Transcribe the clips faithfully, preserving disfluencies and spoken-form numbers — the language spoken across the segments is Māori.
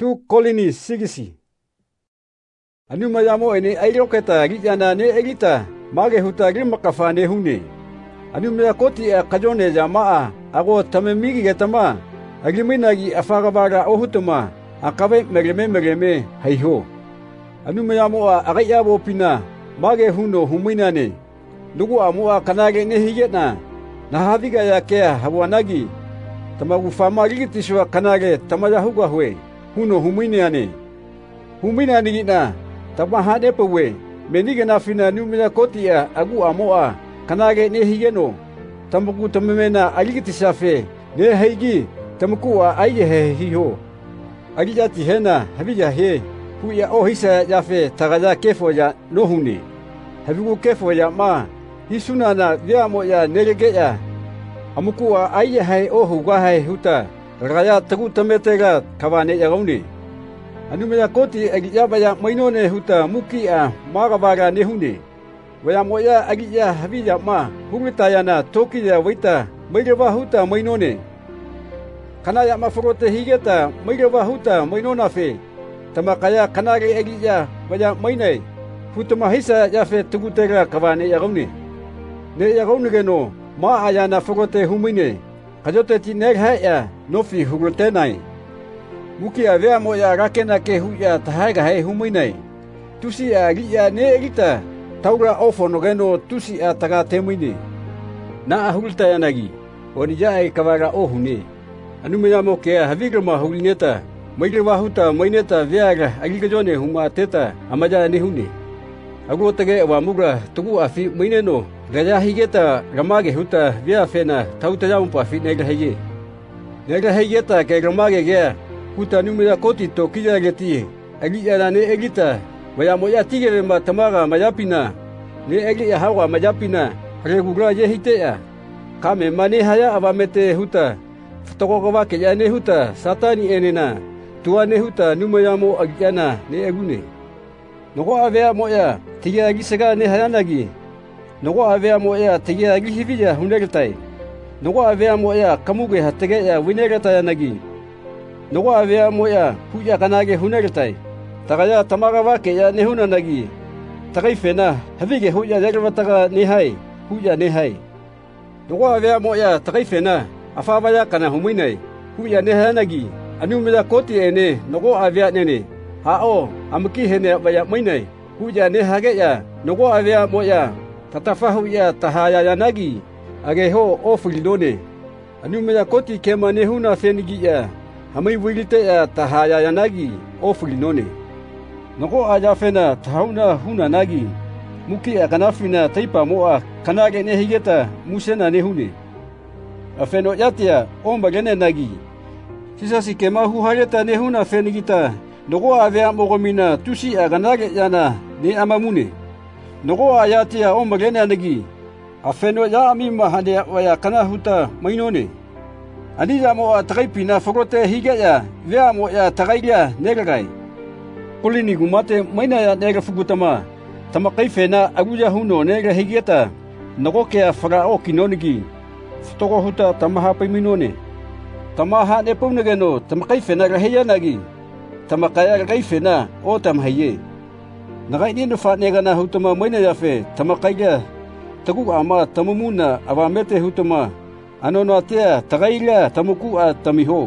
tu kolini sigisi. Anu mayamo ene airoketa rijana ne elita mage huta rimakafane hune. Anu mayakoti a kajone jamaa ago tamemigi getama agriminagi afagabara ohutama akabe mereme mereme haiho. Anu mayamo a agayabo pina mage huno huminane nugu amua kanage ne higena na haviga yake hawanagi tamagu fama rigitiswa kanage tamaya huga hwe huno huminane huminane gina tamahane pewe menige na fina numina kotia agu amoa kanage ne higeno tamagu tamemena aligitisafe ne haigi tamaku a aye he hiho alijati hena haviga he huya ohisa yafe tagaja kefo ya nohuni havigu kefo ya ma hisuna na viamo ya neregeya amukua aye hai ohu hai huta raya tagu tametega kawane ya gauni anu ya koti agiyaba ya mainone huta mukia magabaga nehune waya moya agiya habiya ma hungitayana toki ya waita maireba huta mainone kana ya mafrote higeta maireba huta mainona fe tamakaya kanage agiya waya mainai huta mahisa ya fe tugutega kawane ya gauni ne ya gauni geno ma ayana fogote humine kajote ti neg haya nofi hugote nai muki avea moya rakena ke huya tahaga hai humine tusi a ria ne rita taura ofo no geno tusi a taga temine na ahulta yanagi onija ai kavaga ohune anu meya mo ke havigrama hulineta maigrewa huta maineta veaga agigajone huma teta amaja ne hune ago tage wa mugra tugu afi maineno gaya higeta ramage huta via fena tauta jam pa fi negra hege negra hegeta ke ramage ge huta numira koti to kija geti agi yana ne egita waya moya tige ma tamaga mayapina ne egi ya hawa mayapina regugla je hitea kame mane haya abamete huta toko ba ke ya ne huta satani enena tua ne huta numaya mo agiana ne egune nogo avea moya tige agi sega ne hayanagi nogo avea moya tige agi hivija hunegetai nogo avea moya kamuge hatege ya winegetai yanagi nogo avea moya huja kanage hunegetai tagaya tamaga wake ya nehuna nagi tagai fena havige huja derwataga nehai huja nehai nogo avea moya tagai fena afabaya kana huminai huja nehanagi anumida koti ene nogo avea nene hao amki hene baya mainai huja nehage ya nogo avea moya tatafahu ya tahaya yanagi ageho ofilone anumida koti kema nehuna fenigi ya hamai wilite ya tahaya yanagi ofilinone nogo aja fena tahauna huna nagi muki akanafina taipa moa kanage nehigeta musena nehune afeno yatia omba gene nagi sisa si kema hu hareta nehuna fenigita nogo avea mogomina tusi aganage yana ne amamune nogo ayatia omba gene nagi afeno ya amima hande waya kana huta mainone anija mo tagaipina fogote higaya vea mo ya tagaiya negagai kulini gumate maina ya nega fugutama tamakai fena aguja huno nega higeta nogo ke farao kinonigi fotogo huta tamaha paiminone tamaha ne paunegeno tamakai fena raheya nagi tamakaya gai fena o tamhaye nagai ni nufa nega na hutama maina ya fe tamakaiga tagu ama tamumuna avamete hutama anono atia tagaila tamuku a tamiho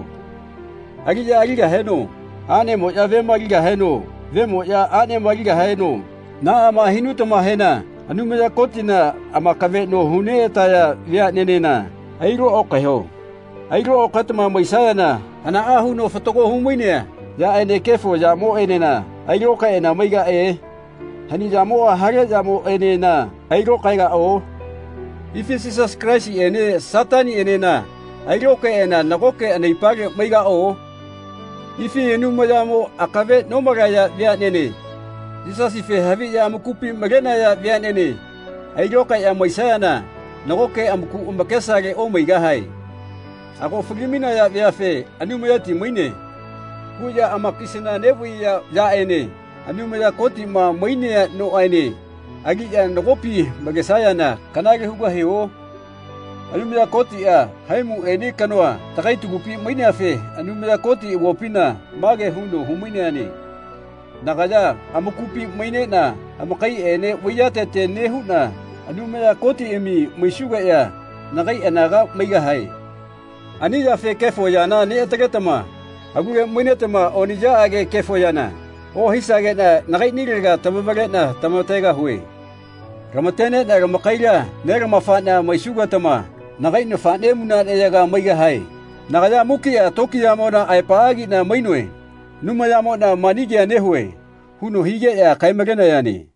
agiya agiga heno ane mo ya vema agiga heno vemo ya ane mo agiga heno na ama hinu tama hena anumya kotina ama kave no hune taya via nenena airo okaho airo okatma moisana ana ahu no fotogo humuine ya ene kefo ya mo enena airo ka ena maiga e hani ya mo hare ya mo enena airo kaiga o ifi Jesus Christ ene satani enena airo ena nagoke anaipage maiga o ifi enu mo akave no magaya via nene Jesus ife havi ya mukupi magena ya via nene airo ka ya moisana nagoke amku umbakesage o maiga hai ako fugimina ya via fe anu moyati muine kuya amakisina nebu ya ya ene anu moya koti ma muine no ene agi ya nogopi magesaya na kanage huga heo Anumaya koti a haimu eni kanoa takai tugupi maine afe anumaya koti wopina mage hundo humine ani. Nakaya amukupi maine na amakai ene wiyate te nehuna anumaya koti emi misuga ya nagai anaga maiga hai. Ani ya fe kefo yana ni etaketama aguge maine tama onija age kefo yana. O hisage na nagai nilga tamabage na tamatega hui. Ramatene na ramakaila na ramafana misuga tama nagai na fane muna eyaga maiga hai. Nakaya mukia tokia mona aipaagi na mainwe. Numaya mona manigia nehue. Huno hige ya kaimagena yani.